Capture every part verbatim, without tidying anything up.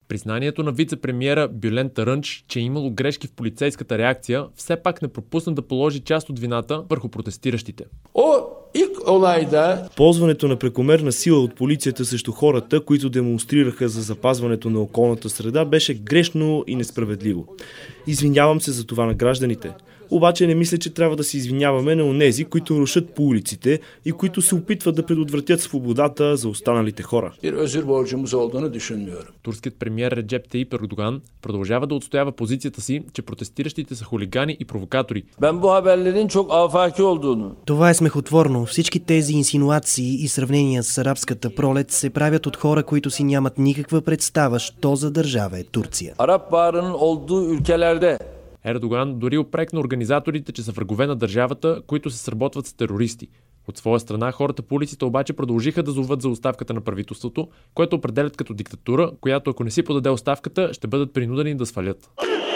Признанието на вице-премиера Бюлен Тарънч, че е имало грешки в полицейската реакция, все пак не пропусна да положи част от вината върху протестиращите. О, ilk olayda Ползването на прекомерна сила от полицията срещу хората, които демонстрираха за запазването на околната среда, беше грешно и несправедливо. Извинявам се за това на гражданите. Обаче не мисля, че трябва да се извиняваме на онези, които рушат по улиците и които се опитват да предотвратят свободата за останалите хора. bir özür borcumuz olduğunu düşünmüyorum. Турският премиер Реджеп Таип Ердоган продължава да отстоява позицията си, че протестиращите са хулигани и провокатори. Ben bu haberlerin çok afaki olduğunu, Това е смехотворно. Всички тези инсинуации и сравнения с арабската пролет се правят от хора, които си нямат никаква представа, що за държава е Турция. Arap Baharı'nın olduğu ülkelerde Ердоган дори упрекна организаторите, че са врагове на държавата, които се сработват с терористи. От своя страна, хората по улиците обаче продължиха да зоват за оставката на правителството, което определят като диктатура, която ако не си подаде оставката, ще бъдат принудени да свалят.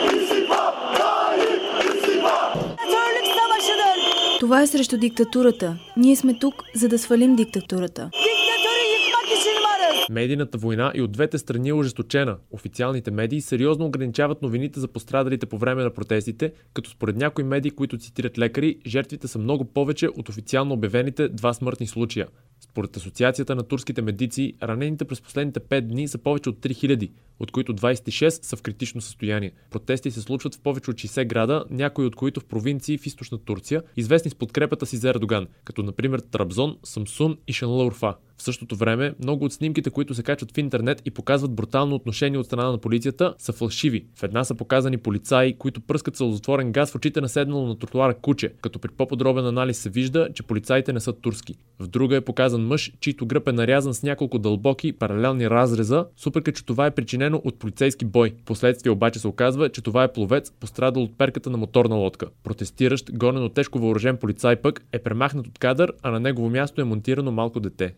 Това е срещу диктатурата. Ние сме тук, за да свалим диктатурата. Медийната война и от двете страни е ожесточена. Официалните медии сериозно ограничават новините за пострадалите по време на протестите, като според някои медии, които цитират лекари, жертвите са много повече от официално обявените два смъртни случая. Според Асоциацията на турските медици, ранените през последните пет дни са повече от три хиляди, от които двадесет и шест са в критично състояние. Протести се случват в повече от шейсет града, някои от които в провинции в източна Турция, известни с подкрепата си за Ердоган, като например Трабзон, Самсун и Шанлыурфа. В същото време, много от снимките, които се качват в интернет и показват брутално отношение от страна на полицията, са фалшиви. В една са показани полицаи, които пръскат сълзотворен газ в очите на седнало на тротуара куче, като при по-подробен анализ се вижда, че полицаите не са турски. В друга е показан мъж, чийто гръб е нарязан с няколко дълбоки паралелни разреза, въпреки че това е причинено от полицейски бой. Впоследствие обаче се оказва, че това е пловец, пострадал от перката на моторна лодка. Протестиращ, гонен от тежко въоръжен полицай пък е премахнат от кадър, а на негово място е монтирано малко дете.